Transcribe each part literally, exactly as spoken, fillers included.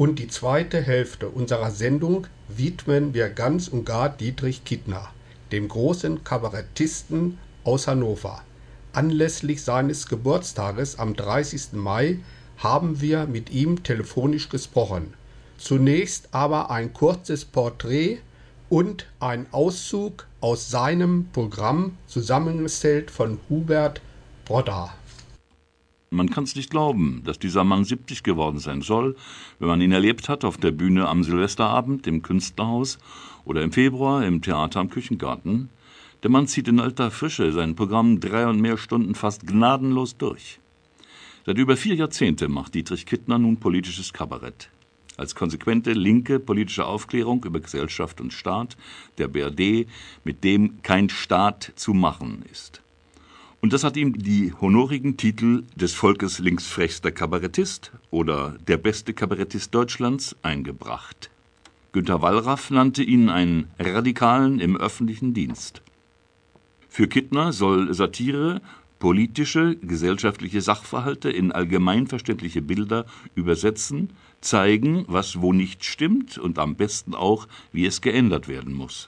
Und die zweite Hälfte unserer Sendung widmen wir ganz und gar Dietrich Kittner, dem großen Kabarettisten aus Hannover. Anlässlich seines Geburtstages am dreißigsten Mai haben wir mit ihm telefonisch gesprochen. Zunächst aber ein kurzes Porträt und ein Auszug aus seinem Programm, zusammengestellt von Hubert Brodda. Man kann es nicht glauben, dass dieser Mann siebzig geworden sein soll, wenn man ihn erlebt hat auf der Bühne am Silvesterabend im Künstlerhaus oder im Februar im Theater am Küchengarten. Der Mann zieht in alter Frische sein Programm drei und mehr Stunden fast gnadenlos durch. Seit über vier Jahrzehnte macht Dietrich Kittner nun politisches Kabarett. Als konsequente linke politische Aufklärung über Gesellschaft und Staat der B R D, mit dem kein Staat zu machen ist. Und das hat ihm die honorigen Titel des Volkes linksfrechster Kabarettist oder der beste Kabarettist Deutschlands eingebracht. Günter Wallraff nannte ihn einen Radikalen im öffentlichen Dienst. Für Kittner soll Satire politische, gesellschaftliche Sachverhalte in allgemeinverständliche Bilder übersetzen, zeigen, was wo nicht stimmt und am besten auch, wie es geändert werden muss.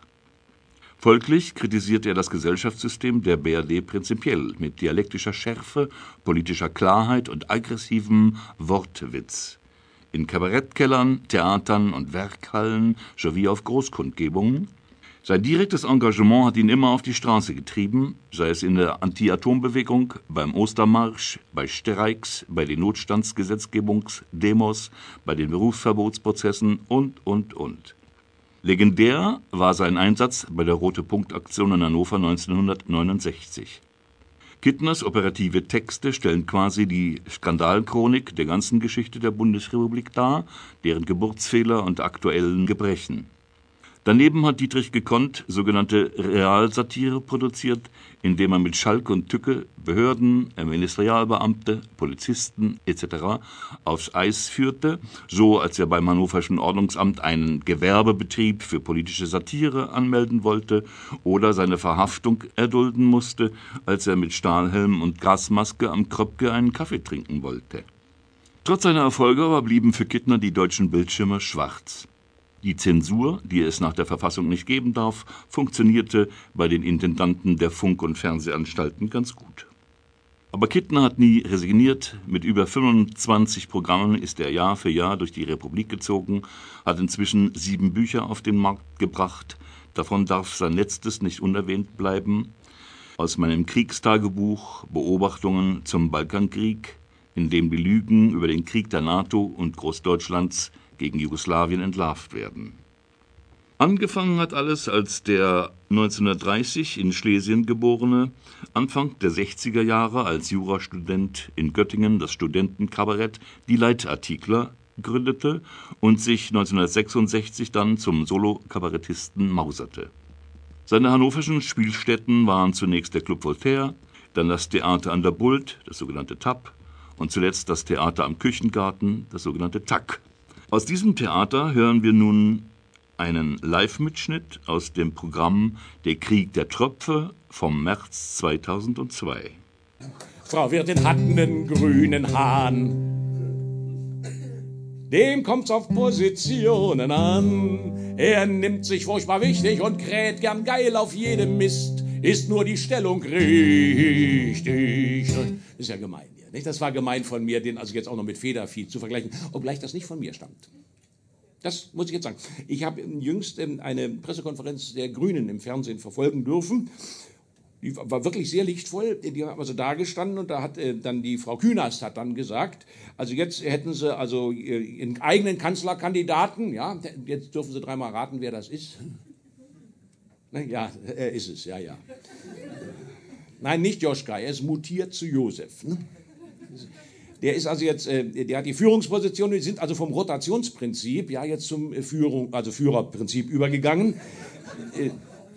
Folglich kritisiert er das Gesellschaftssystem der B R D prinzipiell mit dialektischer Schärfe, politischer Klarheit und aggressivem Wortwitz. In Kabarettkellern, Theatern und Werkhallen sowie auf Großkundgebungen. Sein direktes Engagement hat ihn immer auf die Straße getrieben, sei es in der Anti-Atom-Bewegung, beim Ostermarsch, bei Streiks, bei den Notstandsgesetzgebungsdemos, bei den Berufsverbotsprozessen und, und, und. Legendär war sein Einsatz bei der Rote-Punkt-Aktion in Hannover neunzehnhundertneunundsechzig. Kittners operative Texte stellen quasi die Skandalchronik der ganzen Geschichte der Bundesrepublik dar, deren Geburtsfehler und aktuellen Gebrechen. Daneben hat Dietrich gekonnt sogenannte Realsatire produziert, indem er mit Schalk und Tücke Behörden, Ministerialbeamte, Polizisten et cetera aufs Eis führte, so als er beim Hannoverschen Ordnungsamt einen Gewerbebetrieb für politische Satire anmelden wollte oder seine Verhaftung erdulden musste, als er mit Stahlhelm und Gasmaske am Kröpke einen Kaffee trinken wollte. Trotz seiner Erfolge aber blieben für Kittner die deutschen Bildschirme schwarz. Die Zensur, die es nach der Verfassung nicht geben darf, funktionierte bei den Intendanten der Funk- und Fernsehanstalten ganz gut. Aber Kittner hat nie resigniert. Mit über fünfundzwanzig Programmen ist er Jahr für Jahr durch die Republik gezogen, hat inzwischen sieben Bücher auf den Markt gebracht. Davon darf sein letztes nicht unerwähnt bleiben. Aus meinem Kriegstagebuch Beobachtungen zum Balkankrieg, in dem die Lügen über den Krieg der NATO und Großdeutschlands gegen Jugoslawien entlarvt werden. Angefangen hat alles, als der neunzehnhundertdreißig in Schlesien geborene, Anfang der sechziger Jahre als Jurastudent in Göttingen das Studentenkabarett Die Leitartikler gründete und sich neunzehnhundertsechsundsechzig dann zum Solo-Kabarettisten mauserte. Seine hannoverschen Spielstätten waren zunächst der Club Voltaire, dann das Theater an der Bult, das sogenannte T A P, und zuletzt das Theater am Küchengarten, das sogenannte T A C. Aus diesem Theater hören wir nun einen Live-Mitschnitt aus dem Programm Der Krieg der Tröpfe vom März zweitausendzwei. Frau Wirtin hat einen grünen Hahn, dem kommt's auf Positionen an. Er nimmt sich furchtbar wichtig und kräht gern geil auf jedem Mist. Ist nur die Stellung richtig. Ist ja gemein hier, nicht? Das war gemein von mir, den also jetzt auch noch mit Federvieh zu vergleichen, obgleich das nicht von mir stammt. Das muss ich jetzt sagen. Ich habe jüngst eine Pressekonferenz der Grünen im Fernsehen verfolgen dürfen. Die war wirklich sehr lichtvoll. Die haben also da gestanden und da hat äh, dann die Frau Künast hat dann gesagt, also jetzt hätten sie also äh, einen eigenen Kanzlerkandidaten, ja, jetzt dürfen sie dreimal raten, wer das ist. Ne, ja, er ist es, ja, ja. Nein, nicht Joschka, er ist mutiert zu Josef. Ne? Der ist also jetzt, äh, der hat die Führungsposition, die sind also vom Rotationsprinzip ja jetzt zum äh, Führung, also Führerprinzip übergegangen. Äh,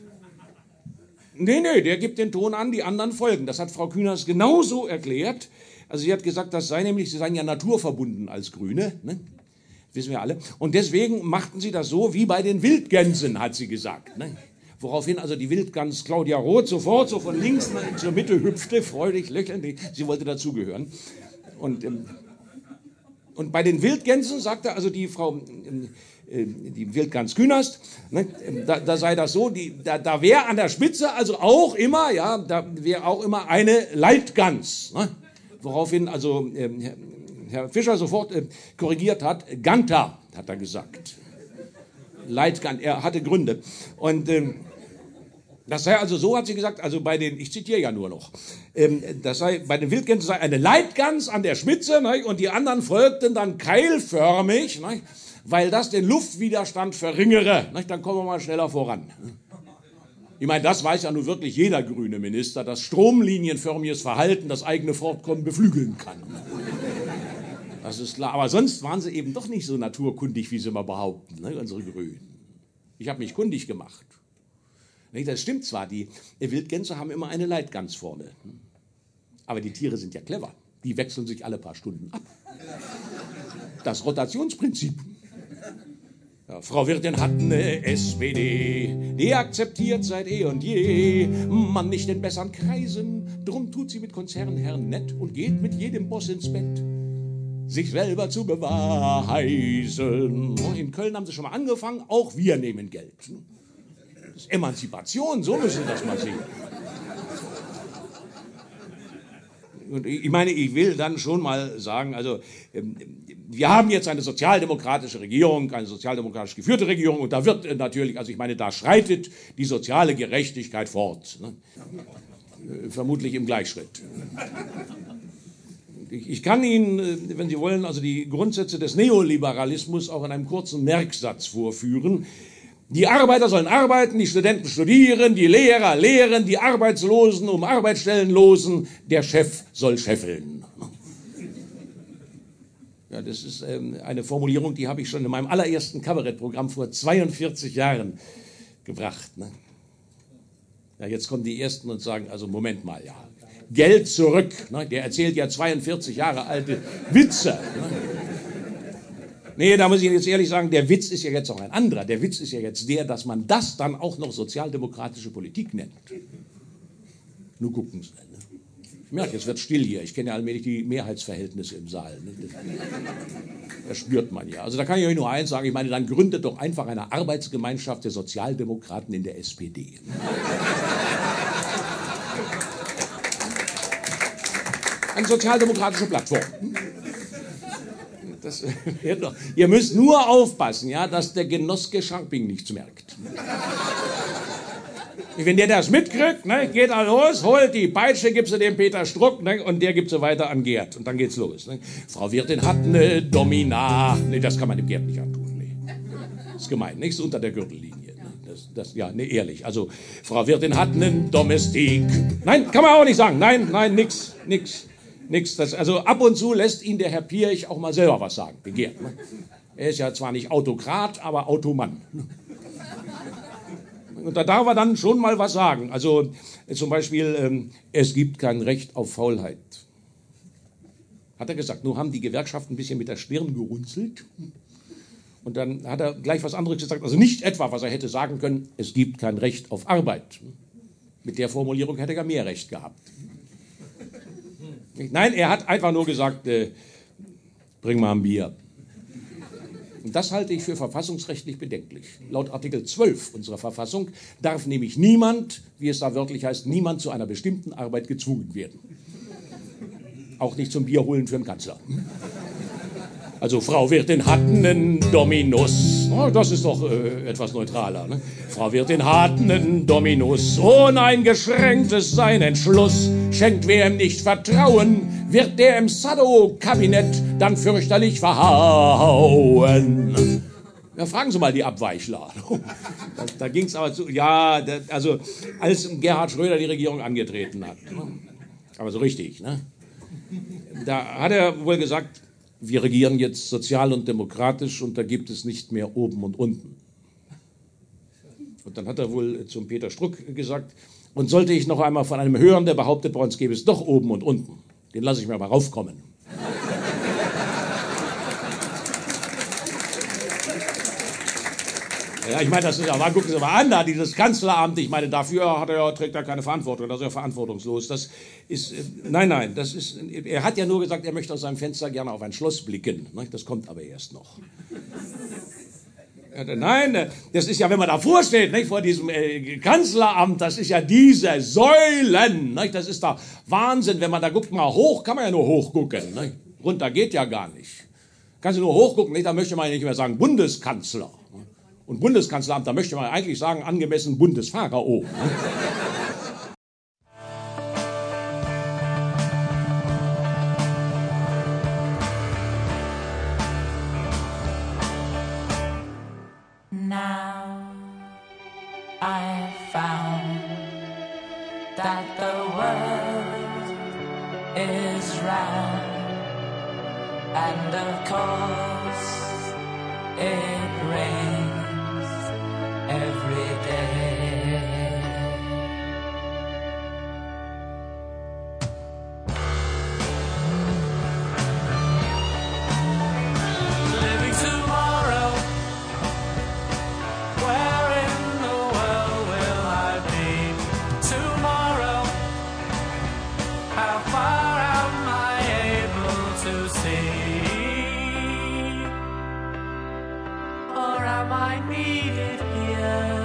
Nee, nee, der gibt den Ton an, die anderen folgen. Das hat Frau Künast genauso erklärt. Also sie hat gesagt, das sei nämlich, sie seien ja naturverbunden als Grüne, ne? Wissen wir alle. Und deswegen machten sie das so wie bei den Wildgänsen, hat sie gesagt. Ne? Woraufhin also die Wildgans Claudia Roth sofort so von links zur Mitte hüpfte, freudig lächelnd. Sie wollte dazugehören. Und ähm, Und bei den Wildgänsen sagte also die Frau, äh, die Wildgans Künast, ne, da, da sei das so, die, da, da wäre an der Spitze also auch immer, ja, da wäre auch immer eine Leitgans. Ne? Woraufhin also äh, Herr Fischer sofort äh, korrigiert hat, Ganta, hat er gesagt. Leitgans, er hatte Gründe. Und ähm, das sei also so, hat sie gesagt, also bei den, ich zitiere ja nur noch, ähm, das sei, bei den Wildgänsen sei eine Leitgans an der Spitze, ne, und die anderen folgten dann keilförmig, ne, weil das den Luftwiderstand verringere. Ne, dann kommen wir mal schneller voran. Ich meine, das weiß ja nun wirklich jeder grüne Minister, dass stromlinienförmiges Verhalten das eigene Fortkommen beflügeln kann. Das ist klar, aber sonst waren sie eben doch nicht so naturkundig, wie sie immer behaupten, ne, unsere Grünen. Ich habe mich kundig gemacht. Das stimmt zwar, die Wildgänse haben immer eine Leitgans vorne. Aber die Tiere sind ja clever. Die wechseln sich alle paar Stunden ab. Das Rotationsprinzip. Ja, Frau Wirtin hat eine S P D, die akzeptiert seit eh und je man nicht in besseren Kreisen. Drum tut sie mit Konzernherren nett und geht mit jedem Boss ins Bett, sich selber zu beweisen. In Köln haben sie schon mal angefangen, auch wir nehmen Geld. Das ist Emanzipation, so müssen wir das mal sehen. Und ich meine, ich will dann schon mal sagen, also wir haben jetzt eine sozialdemokratische Regierung, eine sozialdemokratisch geführte Regierung, und da wird natürlich, also ich meine, da schreitet die soziale Gerechtigkeit fort. Ne? Vermutlich im Gleichschritt. Ich kann Ihnen, wenn Sie wollen, also die Grundsätze des Neoliberalismus auch in einem kurzen Merksatz vorführen. Die Arbeiter sollen arbeiten, die Studenten studieren, die Lehrer lehren, die Arbeitslosen um Arbeitsstellen losen, der Chef soll scheffeln. Ja, das ist ähm, eine Formulierung, die habe ich schon in meinem allerersten Kabarettprogramm vor zweiundvierzig Jahren gebracht. Ne? Ja, jetzt kommen die Ersten und sagen, also Moment mal, ja, Geld zurück. Ne? Der erzählt ja zweiundvierzig Jahre alte Witze. Ne? Nee, da muss ich jetzt ehrlich sagen, der Witz ist ja jetzt auch ein anderer. Der Witz ist ja jetzt der, dass man das dann auch noch sozialdemokratische Politik nennt. Nur gucken Sie. Ne? Ich merke, es wird still hier. Ich kenne ja allmählich die Mehrheitsverhältnisse im Saal. Ne? Das, das spürt man ja. Also da kann ich euch nur eins sagen. Ich meine, dann gründet doch einfach eine Arbeitsgemeinschaft der Sozialdemokraten in der S P D. Eine sozialdemokratische Plattform. Das, ihr müsst nur aufpassen, ja, dass der Genosse Scharping nichts merkt. Wenn der das mitkriegt, ne, geht er los, holt die Peitsche, gibt sie dem Peter Struck, ne, und der gibt sie weiter an Gerd. Und dann geht's los. Ne. Frau Wirtin hat eine Domina. Nee, das kann man dem Gerd nicht antun. Nee. Das ist gemein, nichts unter der Gürtellinie. Ne. Das, das, ja, nee, ehrlich. Also, Frau Wirtin hat einen Domestik. Nein, kann man auch nicht sagen. Nein, nein, nix, nix. Nix, das, also ab und zu lässt ihn der Herr Pirch auch mal selber was sagen, begehrt. Ne? Er ist ja zwar nicht Autokrat, aber Automann. Und da darf er dann schon mal was sagen. Also äh, zum Beispiel, ähm, es gibt kein Recht auf Faulheit. Hat er gesagt. Nur haben die Gewerkschaften ein bisschen mit der Stirn gerunzelt. Und dann hat er gleich was anderes gesagt. Also nicht etwa, was er hätte sagen können, es gibt kein Recht auf Arbeit. Mit der Formulierung hätte er mehr Recht gehabt. Nein, er hat einfach nur gesagt, äh, bring mal ein Bier. Und das halte ich für verfassungsrechtlich bedenklich. Laut Artikel zwölf unserer Verfassung darf nämlich niemand, wie es da wörtlich heißt, niemand zu einer bestimmten Arbeit gezwungen werden. Auch nicht zum Bier holen für den Kanzler. Also Frau Wirtin hat einen Dominus. Oh, das ist doch äh, etwas neutraler. Ne? Frau Wirtin hat einen Dominus. Ohne ein geschränktes sein Entschluss. Schenkt wer ihm nicht Vertrauen, wird der im Sado-Kabinett dann fürchterlich verhauen. Ja, fragen Sie mal die Abweichler. Da, da ging es aber zu. Ja, da, also als Gerhard Schröder die Regierung angetreten hat. Ne? Aber so richtig. Ne? Da hat er wohl gesagt, wir regieren jetzt sozial und demokratisch und da gibt es nicht mehr oben und unten. Und dann hat er wohl zum Peter Struck gesagt, und sollte ich noch einmal von einem hören, der behauptet, bei uns gäbe es doch oben und unten, den lasse ich mir mal raufkommen. Ja, ich meine, das ist aber, gucken Sie mal an, da dieses Kanzleramt, ich meine, dafür hat er ja, trägt er keine Verantwortung, das ist ja verantwortungslos. Das ist, äh, nein, nein, das ist, er hat ja nur gesagt, er möchte aus seinem Fenster gerne auf ein Schloss blicken. Ne? Das kommt aber erst noch. Nein, das ist ja, wenn man davor steht, nicht, vor diesem äh, Kanzleramt, das ist ja diese Säulen, nicht, das ist da Wahnsinn, wenn man da guckt, mal hoch, kann man ja nur hochgucken, nicht, runter geht ja gar nicht. Kannst du nur hochgucken, nicht, da möchte man nicht mehr sagen Bundeskanzler. Und Bundeskanzleramt, da möchte man eigentlich sagen, angemessen Bundespharao. Nicht? Now I found that the world is round, and of course it rains every day. Living tomorrow, where in the world will I be tomorrow? How far am I able to see? Or am I needed here?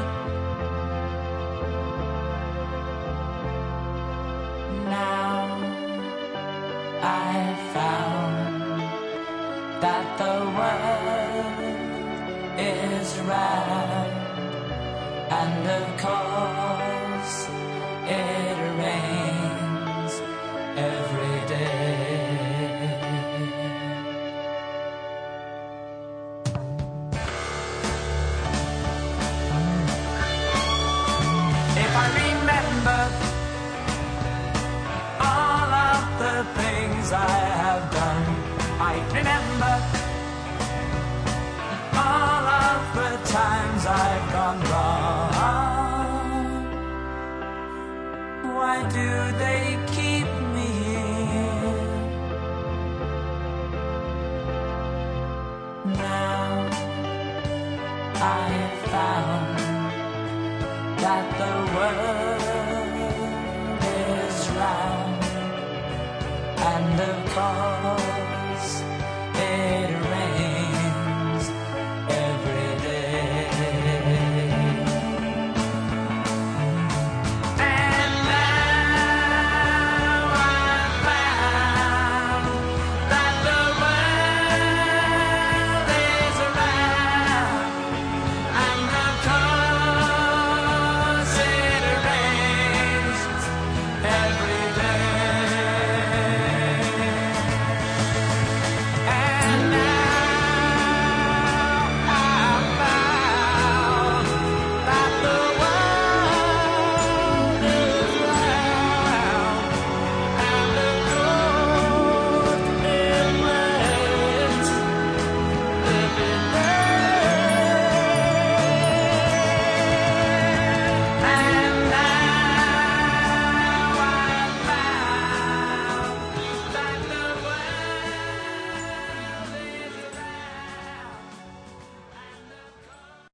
Now I found that the world is round, and of course it rains every day. If I remember all of the things I have done, I remember all of the times I've gone wrong. Why do they keep me here? Now I have found that the world is round, and of course